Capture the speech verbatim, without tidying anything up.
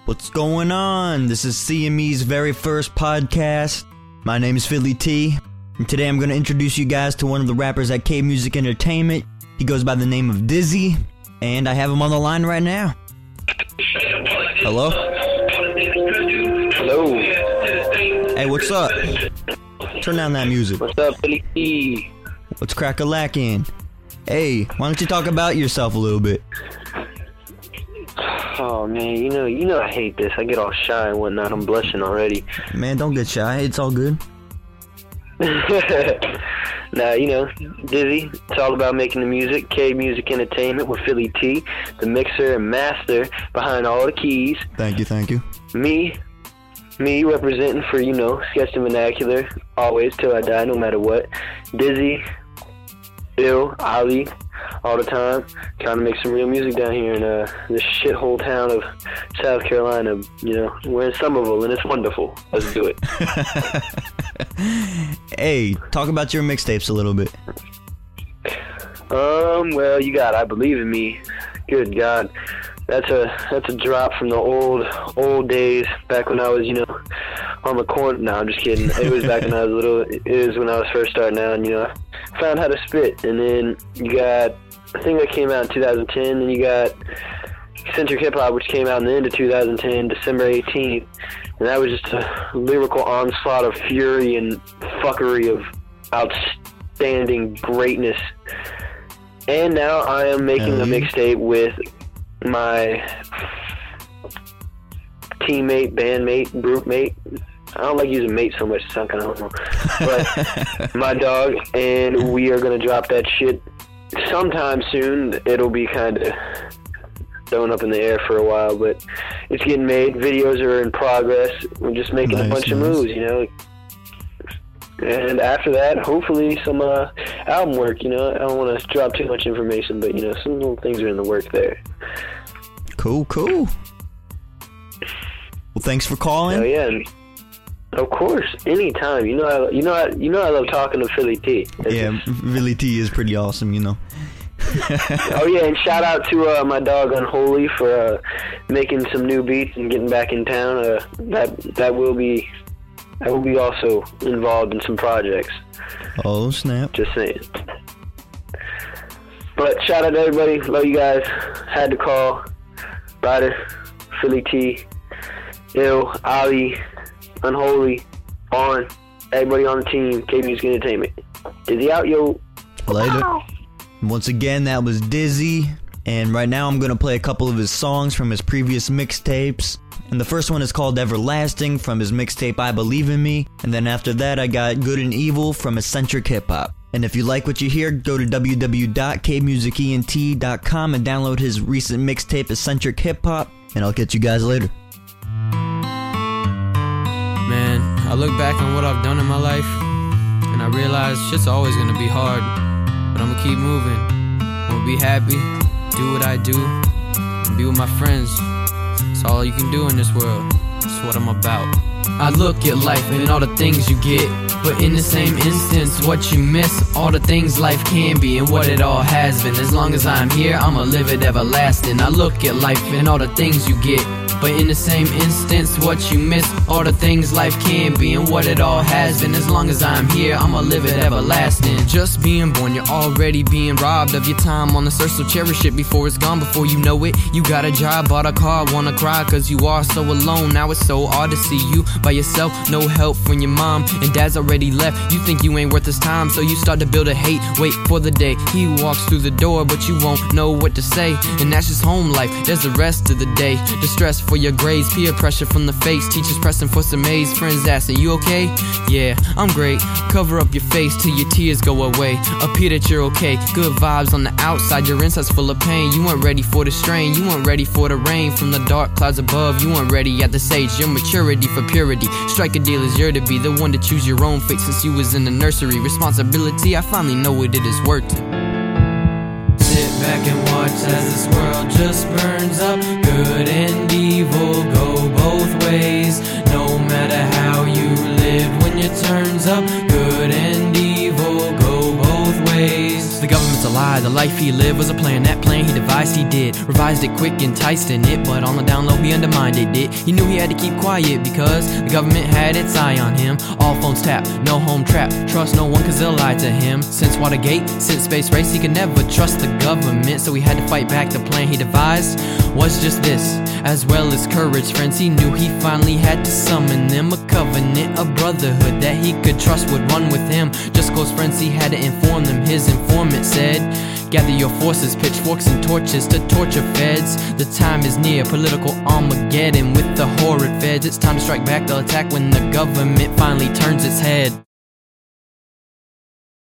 What's going on? This is C M E's very first podcast. My name is Philly T, and today I'm going to introduce you guys to one of the rappers at K Music Entertainment. He goes by the name of Dizzy, and I have him on the line right now. Hello? Hello. Hey, what's up? Turn down that music. What's up, Philly T? What's crack-a-lackin'? Hey, why don't you talk about yourself a little bit? Oh man, you know, you know I hate this. I get all shy and whatnot. I'm blushing already. Man, don't get shy. It's all good. Nah, you know, Dizzy. It's all about making the music. K Music Entertainment with Philly T, the mixer and master behind all the keys. Thank you, thank you. Me, me representing for, you know, Sketch the Vernacular, always till I die, no matter what. Dizzy, Bill, Ali, all the time, trying to make some real music down here in uh, this shithole town of South Carolina. You know, we're in Somerville, and it's wonderful. Let's do it. Hey, talk about your mixtapes a little bit. Um, well, you got I Believe in Me. Good God. That's a that's a drop from the old old days, back when I was, you know, on the corner. No, I'm just kidding. It was back when I was little. It was when I was first starting out, and, you know, I found how to spit. And then you got, I think that came out in two thousand ten, and you got Eccentric Hip Hop, which came out in the end of two thousand ten, December eighteenth. And that was just a lyrical onslaught of fury and fuckery of outstanding greatness. And now I am making a mixtape with my teammate, bandmate, groupmate. I don't like using mate so much, it sounds kind of homo. But my dog, and we are going to drop that shit sometime soon. It'll be kind of thrown up in the air for a while, but it's getting made. Videos are in progress. We're just making nice, a bunch nice. of moves, you know. And after that, hopefully some uh, album work, you know. I don't want to drop too much information, but, you know, some little things are in the work there. Cool, cool. Well, thanks for calling. Oh, yeah. Of course, anytime. You know, I, you know, I, you know, I love talking to Philly T. It's yeah, just... Philly T is pretty awesome, you know. Oh yeah, and shout out to uh, my dog Unholy for uh, making some new beats and getting back in town. Uh, that that will be that will be also involved in some projects. Oh snap! Just saying. But shout out to everybody. Love you guys. Had to call. Ryder, Philly T, Ill, Ali, Unholy, on everybody on the team. K Music Entertainment. Dizzy out, yo. Later. Once again, that was Dizzy, and right now I'm going to play a couple of his songs from his previous mixtapes. And the first one is called Everlasting from his mixtape I Believe in Me, and then after that I got Good and Evil from Eccentric Hip Hop. And if you like what you hear, go to w w w dot k music ent dot com and download his recent mixtape Eccentric Hip Hop, and I'll catch you guys later. Man, I look back on what I've done in my life, and I realize shit's always going to be hard. But I'ma keep moving, I'ma be happy, do what I do, and be with my friends. It's all you can do in this world, it's what I'm about. I look at life and all the things you get, but in the same instance, what you miss, all the things life can be and what it all has been. As long as I'm here, I'ma live it everlasting. I look at life and all the things you get, but in the same instance, what you miss, all the things life can be and what it all has been. As long as I'm here, I'ma live it everlasting. Just being born, you're already being robbed of your time on this earth, so cherish it before it's gone. Before you know it, you got a job, bought a car, wanna cry cause you are so alone. Now it's so hard to see you by yourself, no help from your mom and dad's already left. You think you ain't worth his time, so you start to build a hate. Wait for the day he walks through the door, but you won't know what to say. And that's just home life, there's the rest of the day. Distress for your grades, peer pressure from the face, teachers pressing for some A's, friends asking, you okay? Yeah, I'm great. Cover up your face till your tears go away. Appear that you're okay, good vibes on the outside, your inside's full of pain. You weren't ready for the strain, you weren't ready for the rain from the dark clouds above. You weren't ready at this age, your maturity for purity. Strike a deal is you're to be the one to choose your own fate. Since you was in the nursery, responsibility, I finally know what it is worth. Sit back and watch as this world just burns up. Good and evil go both ways. No matter how you live, when your turns up, good and evil go both ways. The government's a lie. The life he lived was a plan. That plan he devised, he did. Revised it quick, enticed in it, but on the down low he undermined it. He knew he had to keep quiet because the government had its eye on him. All phones tapped, no home trap. Trust no one cause they'll lie to him. Since Watergate, since space race, he could never trust the government, so he had to fight back. The plan he devised was just this, as well as courage, friends. He knew he finally had to summon them. A covenant, a brotherhood that he could trust would run with him. Just close friends, he had to inform them. His informant said, gather your forces, pitchforks and torches to torture feds. The time is near, political Armageddon with the horrid feds. It's time to strike back, they'll attack when the government finally turns its head.